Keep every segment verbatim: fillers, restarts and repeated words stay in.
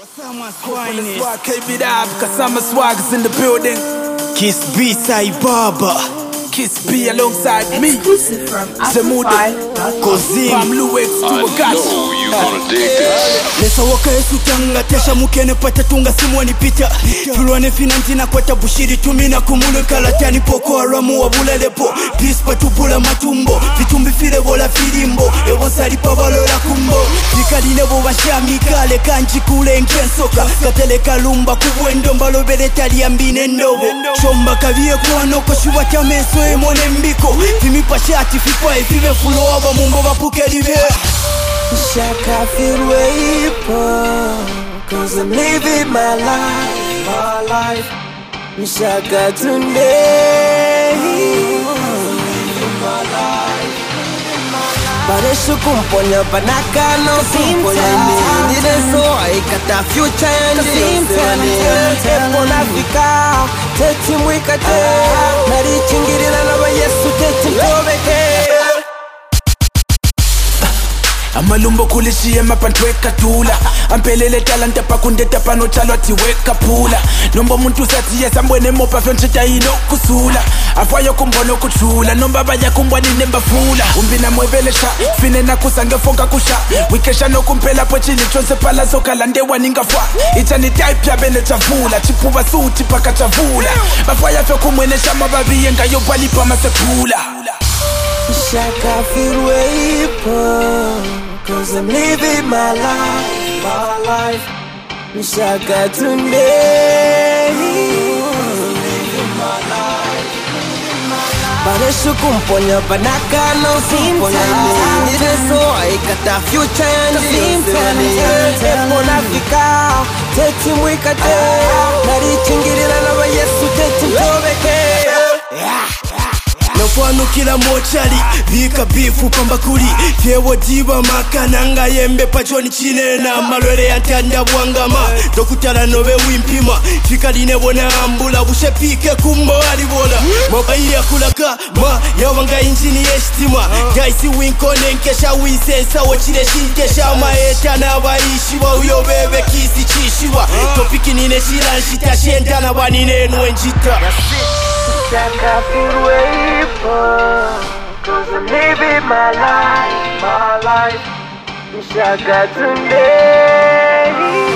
Kasama swag, keep it up. Kasama swag is in the building. Kiss B, Sai Baba. Kiss B alongside me. Exclusive from Afrofi. Kozim, from Luex to Agash. I know you gonna dig this. Nesa waka yesu tanga tesha mukene pata tunga simu wanipita. Tulwane finanti na kwata bushiri tumina kumulu kalatani poko aramu wabulelepo. Peace patupula matumbo. Vitumbi file bola filimbo. Ewo salipa balola kumbo. Vikaline bo bashami kale kanji kule nkensoka. Katele kalumba kubwendo mbalo bele tali ambine ndobo. Chomba kaviye kwano koshuwa chameso emone mbiko. Fimi pashati fipa efive fulo waba mumbo bapuke libe. Shaka feel way up, cause I'm living my life, my life. Shaka today, my life. Paresho kumponya banaka no kumponya ni nideso aikata future ndi epo nafika teti mwikate nari chingirira na Yesu teti tobeke. Amalumbo kulishie mapantweka tula. Ampelele talanta pakundeta pano chalo atiweka pula. Nombo muntu sati yesa mbwene mopa fyonchita ino kusula. Afwayo kumbono kuchula. Nomba baya kumbwani nemba fula. Umbina mwebelesha, fine na kusange fonga kusha. Wikesha no kumpela pochili chonse pala soka lande waninga fwa. Ichani type ya bene chavula. Chipuwa suti paka chavula. Bafwaya fyo kumwenesha mababi yenga yobali pa masekula. Shaka feel way up, cause I'm living my life, my life. Shaka today, living my life. Paresho kumponya banaka no kumponya ni nideso aikata future ndi epo nafika teti mwikate nari chingirira na Yesu teti tobeke. Nofano kila mochali, vika bifu pambakuli. Tewo diba makananga yembe pachoni chinena. Malwele ya tanda wangama, dokutala nobe wimpima. Fikaline wana ambula, bushe pike kumbo alibola. Mabai ya kulaka, ma ya wanga injini yeshtima. Gaisi winkone nkesha wisensa wachile shinkesha. Maeta na waishi wa uyo bebe kisi chishiwa. Topiki nine shiranshita shenta na wanine nuenjita. Shaka feel way up, cause I'm living my life, my life. Shaka today,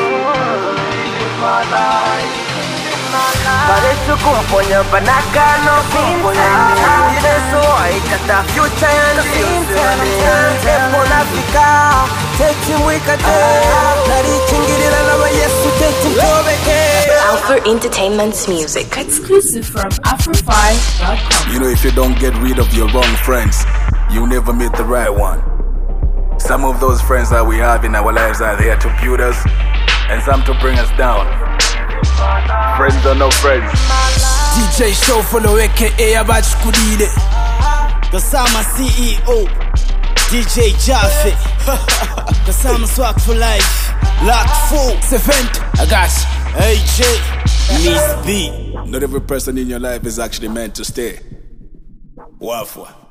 living my life. Paresho kumponya banaka no kumponya ni nideso aikata future ndi epo nafika teti mwikate nari chingirira na Yesu teti tobeke. Alpha Entertainment's music. Exclusive from Afrofi dot com. You know, if you don't get rid of your wrong friends, you never meet the right one. Some of those friends that we have in our lives are there to build us, and some to bring us down. Friends are no friends. D J Show follow aka Abachkulile. Kasama C E O D J Jaffe. Kasama swag for life. Lock four Sevent Agash A J Miss B. Not every person in your life is actually meant to stay. Wafwa.